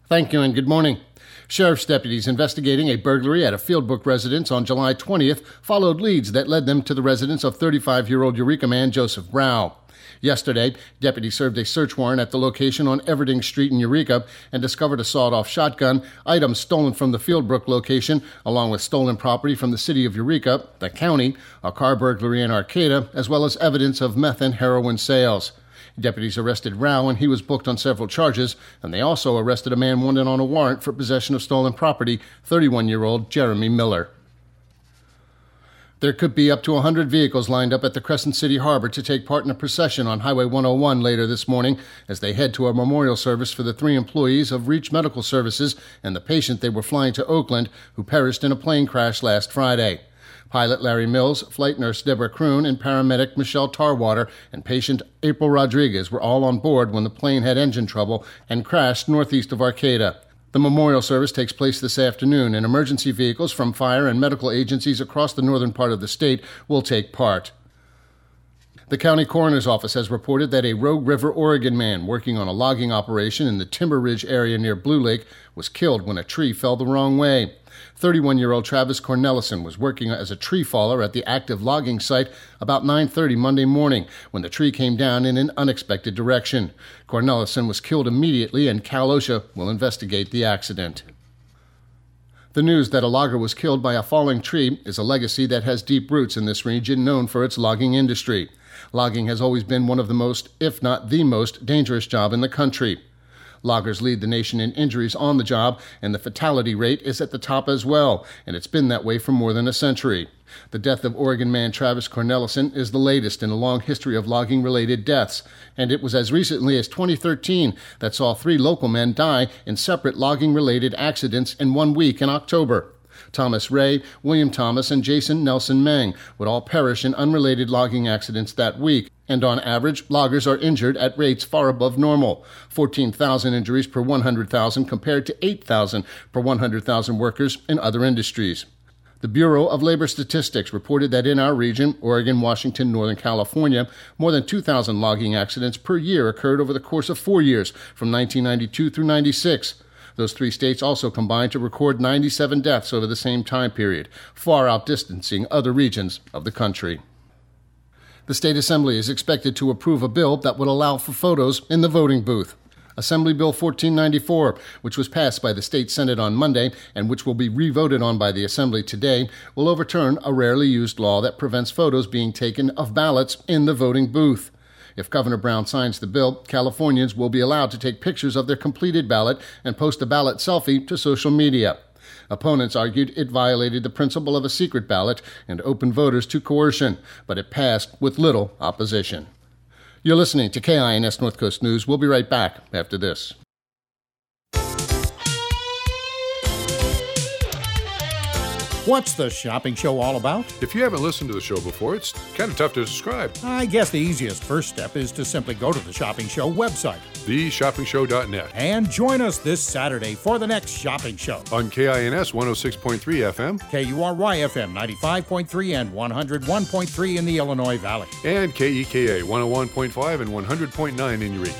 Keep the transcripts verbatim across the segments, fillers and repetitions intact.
Thank you and good morning. Sheriff's deputies investigating a burglary at a Fieldbrook residence on July twentieth followed leads that led them to the residence of thirty-five-year-old Eureka man Joseph Brow. Yesterday, deputies served a search warrant at the location on Everding Street in Eureka and discovered a sawed-off shotgun, items stolen from the Fieldbrook location, along with stolen property from the city of Eureka, the county, a car burglary in Arcata, as well as evidence of meth and heroin sales. Deputies arrested Rao and he was booked on several charges, and they also arrested a man wanted on a warrant for possession of stolen property, thirty-one-year-old Jeremy Miller. There could be up to one hundred vehicles lined up at the Crescent City Harbor to take part in a procession on Highway one oh one later this morning as they head to a memorial service for the three employees of Reach Medical Services and the patient they were flying to Oakland who perished in a plane crash last Friday. Pilot Larry Mills, flight nurse Deborah Kroon, and paramedic Michelle Tarwater and patient April Rodriguez were all on board when the plane had engine trouble and crashed northeast of Arcata. The memorial service takes place this afternoon, and emergency vehicles from fire and medical agencies across the northern part of the state will take part. The county coroner's office has reported that a Rogue River, Oregon man working on a logging operation in the Timber Ridge area near Blue Lake was killed when a tree fell the wrong way. thirty-one-year-old Travis Cornelison was working as a tree faller at the active logging site about nine thirty Monday morning when the tree came down in an unexpected direction. Cornelison was killed immediately, and Cal OSHA will investigate the accident. The news that a logger was killed by a falling tree is a legacy that has deep roots in this region known for its logging industry. Logging has always been one of the most, if not the most, dangerous job in the country. Loggers lead the nation in injuries on the job, and the fatality rate is at the top as well, and it's been that way for more than a century. The death of Oregon man Travis Cornelison is the latest in a long history of logging-related deaths, and it was as recently as twenty thirteen that saw three local men die in separate logging-related accidents in one week in October. Thomas Ray, William Thomas, and Jason Nelson Meng would all perish in unrelated logging accidents that week, and on average, loggers are injured at rates far above normal, fourteen thousand injuries per one hundred thousand compared to eight thousand per one hundred thousand workers in other industries. The Bureau of Labor Statistics reported that in our region, Oregon, Washington, Northern California, more than two thousand logging accidents per year occurred over the course of four years, from nineteen ninety-two through ninety-six. Those three states also combined to record ninety-seven deaths over the same time period, far outdistancing other regions of the country. The State Assembly is expected to approve a bill that would allow for photos in the voting booth. Assembly Bill fourteen ninety-four, which was passed by the State Senate on Monday and which will be re-voted on by the Assembly today, will overturn a rarely used law that prevents photos being taken of ballots in the voting booth. If Governor Brown signs the bill, Californians will be allowed to take pictures of their completed ballot and post a ballot selfie to social media. Opponents argued it violated the principle of a secret ballot and opened voters to coercion, but it passed with little opposition. You're listening to K I N S North Coast News. We'll be right back after this. What's the shopping show all about? If you haven't listened to the show before, it's kind of tough to describe. I guess the easiest first step is to simply go to the Shopping Show website, the shopping show dot net, and join us this Saturday for the next shopping show. On K I N S one oh six point three F M, K U R Y F M ninety-five point three and one oh one point three in the Illinois Valley, and K E K A one oh one point five and one hundred point nine in Eureka.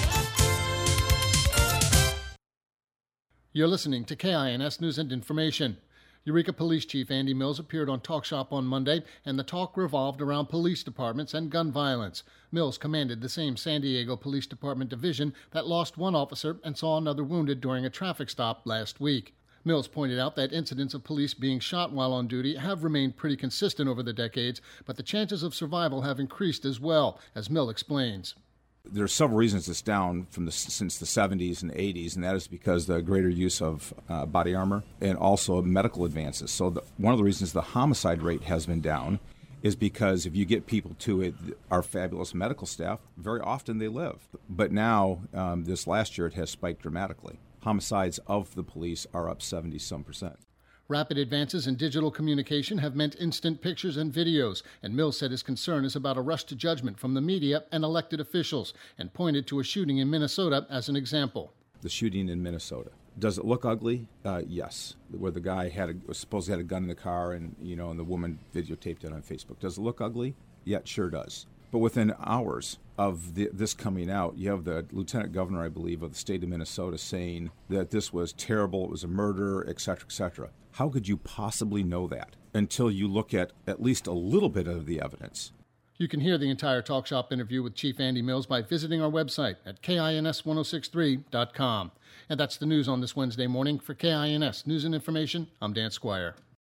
You're listening to K I N S News and Information. Eureka Police Chief Andy Mills appeared on Talk Shop on Monday, and the talk revolved around police departments and gun violence. Mills commanded the same San Diego Police Department division that lost one officer and saw another wounded during a traffic stop last week. Mills pointed out that incidents of police being shot while on duty have remained pretty consistent over the decades, but the chances of survival have increased as well, as Mill explains. There are several reasons it's down from the, since the seventies and eighties, and that is because the greater use of uh, body armor and also medical advances. So the, one of the reasons the homicide rate has been down is because if you get people to it, our fabulous medical staff, very often they live. But now, um, this last year, it has spiked dramatically. Homicides of the police are up seventy-some percent. Rapid advances in digital communication have meant instant pictures and videos, and Mills said his concern is about a rush to judgment from the media and elected officials, and pointed to a shooting in Minnesota as an example. The shooting in Minnesota. Does it look ugly? Uh, yes. Where the guy had a, was supposedly had a gun in the car, and you know, and the woman videotaped it on Facebook. Does it look ugly? Yeah, it sure does. But within hours of the, this coming out, you have the lieutenant governor, I believe, of the state of Minnesota saying that this was terrible, it was a murder, et cetera, et cetera. How could you possibly know that until you look at at least a little bit of the evidence? You can hear the entire Talk Shop interview with Chief Andy Mills by visiting our website at kins ten sixty-three dot com. And that's the news on this Wednesday morning. For K I N S News and Information, I'm Dan Squire.